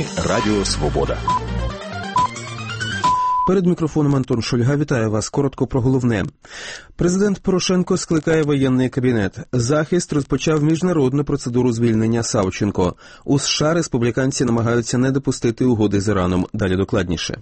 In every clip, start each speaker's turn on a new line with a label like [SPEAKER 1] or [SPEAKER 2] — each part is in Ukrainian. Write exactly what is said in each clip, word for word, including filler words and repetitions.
[SPEAKER 1] Новини Радіо Свобода.
[SPEAKER 2] Перед мікрофоном Антон Шульга. Вітаю вас. Коротко про головне. Президент Порошенко скликає воєнний кабінет. Захист розпочав міжнародну процедуру звільнення Савченко. У США республіканці намагаються не допустити угоди з Іраном. Далі докладніше.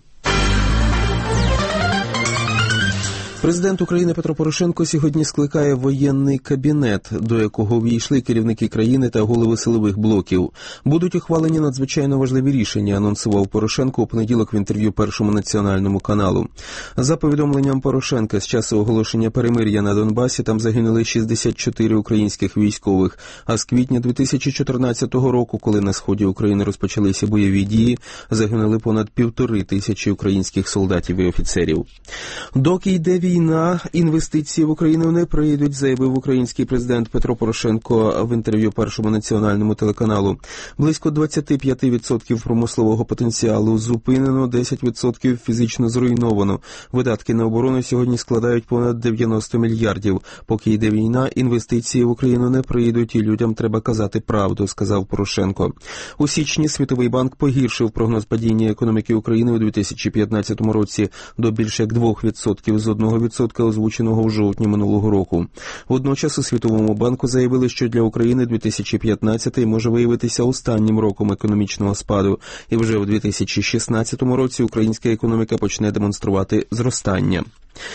[SPEAKER 2] Президент України Петро Порошенко сьогодні скликає воєнний кабінет, до якого увійшли керівники країни та голови силових блоків. Будуть ухвалені надзвичайно важливі рішення, анонсував Порошенко у понеділок в інтерв'ю Першому національному каналу. За повідомленням Порошенка, з часу оголошення перемир'я на Донбасі там загинули шістдесят чотири українських військових, а з квітня дві тисячі чотирнадцятого року, коли на сході України розпочалися бойові дії, загинули понад півтори тисячі українських солдатів і офіцерів. Доки йде війна, інвестиції в Україну не прийдуть, заявив український президент Петро Порошенко в інтерв'ю Першому національному телеканалу. Близько двадцять п'ять відсотків промислового потенціалу зупинено, десять відсотків фізично зруйновано. Видатки на оборону сьогодні складають понад дев'яносто мільярдів. Поки йде війна, інвестиції в Україну не прийдуть і людям треба казати правду, сказав Порошенко. У січні Світовий банк погіршив прогноз падіння економіки України у дві тисячі п'ятнадцятому році до більш як двох відсотків з одного відсотка, озвученого в жовтні минулого року. Водночас у Світовому банку заявили, що для України дві тисячі п'ятнадцятий може виявитися останнім роком економічного спаду, і вже у дві тисячі шістнадцятому році українська економіка почне демонструвати зростання.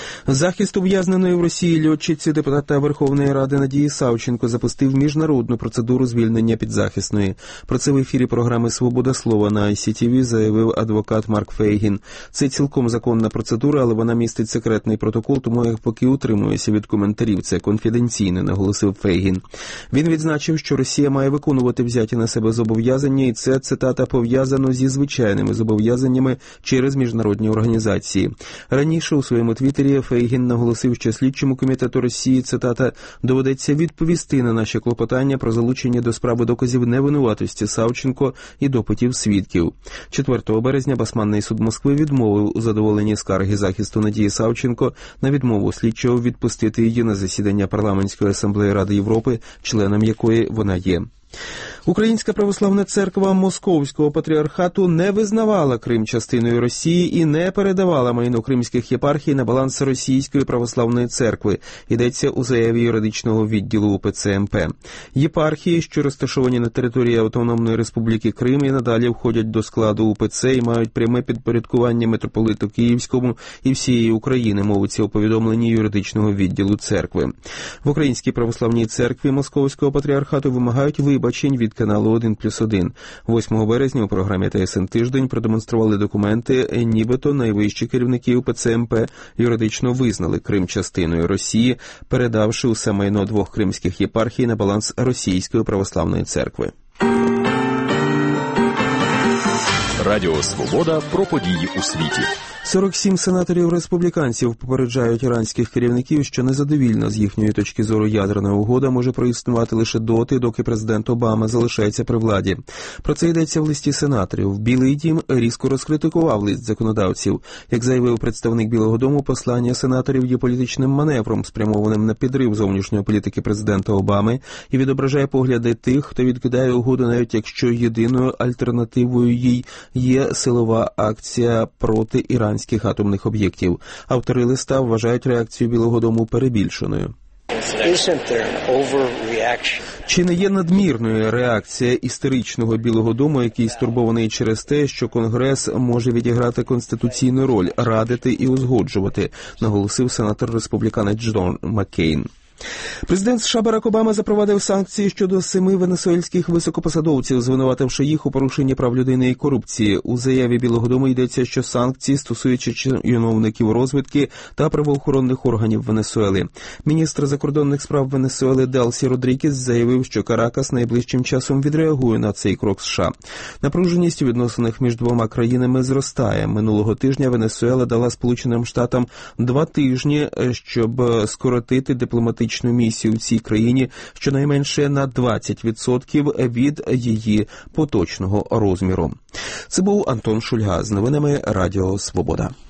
[SPEAKER 2] Захист ув'язненої в Росії льотчиці депутата Верховної Ради Надії Савченко запустив міжнародну процедуру звільнення підзахисної. Про це в ефірі програми «Свобода слова» на ай сі ті ві заявив адвокат Марк Фейгін. Це цілком законна процедура, але вона містить секретний протокол, тому я поки утримуюся від коментарів. Це конфіденційне, наголосив Фейгін. Він відзначив, що Росія має виконувати взяті на себе зобов'язання, і це, цитата, пов'язано зі звичайними зобов'язаннями через міжнародні організації. Раніше у своєму Твіттері Фейгін наголосив, що слідчому комітету Росії, цитата, доведеться відповісти на наші клопотання про залучення до справи доказів невинуватості Савченко і допитів свідків. четвертого березня Басманний суд Москви відмовив у задоволенні скарги захисту Надії Савченко на відмову слідчого відпустити її на засідання Парламентської асамблеї Ради Європи, членом якої вона є. Українська православна церква Московського патріархату не визнавала Крим частиною Росії і не передавала майно кримських єпархій на баланс Російської православної церкви, йдеться у заяві юридичного відділу у пе це ем пе. Єпархії, що розташовані на території Автономної Республіки Крим, і надалі входять до складу у пе це і мають пряме підпорядкування митрополиту Київському і всієї України, мовиться у повідомленні юридичного відділу церкви. В Українській православній церкві Московського патріархату вимагають вибачень від каналу один плюс один. восьмого березня у програмі те ес ен Тиждень продемонстрували документи, нібито найвищі керівники у пе це ем пе юридично визнали Крим частиною Росії, передавши усе майно двох кримських єпархій на баланс Російської православної церкви.
[SPEAKER 1] Радіо Свобода про події у світі.
[SPEAKER 2] сорок сім сенаторів-республіканців попереджають іранських керівників, що незадовільна з їхньої точки зору ядерна угода може проіснувати лише доти, доки президент Обама залишається при владі. Про це йдеться в листі сенаторів. Білий дім різко розкритикував лист законодавців. Як заявив представник Білого дому, послання сенаторів є політичним маневром, спрямованим на підрив зовнішньої політики президента Обами і відображає погляди тих, хто відкидає угоду, навіть якщо єдиною альтернативою їй є силова акція проти Ірану атомних об'єктів. Автори листа вважають реакцію Білого дому перебільшеною. Чи не є надмірною реакція істеричного Білого дому, який стурбований через те, що Конгрес може відіграти конституційну роль, радити і узгоджувати, наголосив сенатор-республіканець Джон Маккейн. Президент США Барак Обама запровадив санкції щодо семи венесуельських високопосадовців, звинувативши їх у порушенні прав людини і корупції. У заяві Білого дому йдеться, що санкції стосуються чиновників розвідки та правоохоронних органів Венесуели. Міністр закордонних справ Венесуели Делсі Родрігес заявив, що Каракас найближчим часом відреагує на цей крок США. Напруженість у відносинах між двома країнами зростає. Минулого тижня Венесуела дала Сполученим Штатам два тижні, щоб скоротити дипломатичну місію в цій країні щонайменше на двадцять відсотків від її поточного розміру. Це був Антон Шульга з новинами Радіо Свобода.